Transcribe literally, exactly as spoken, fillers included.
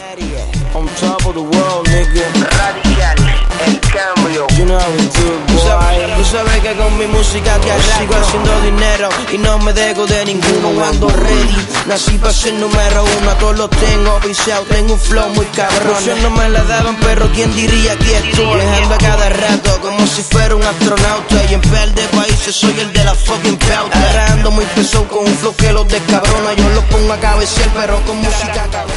On top of the world, nigga. Radical, el cambio. You know how we do it, boy. Tú sabes que con mi música que sigo haciendo dinero y no me dejo de ninguno. Ando ready, nací para ser número uno. A todos los tengo piseado, tengo un flow muy cabrón. Yo no me la daban, pero quién diría que estoy viajando a cada rato como si fuera un astronauta. Y en pel de países soy el de la fucking pauta. Ahora ando muy pesado con un flow que los descabrona. Yo los pongo a cabecear, pero con música cabrona.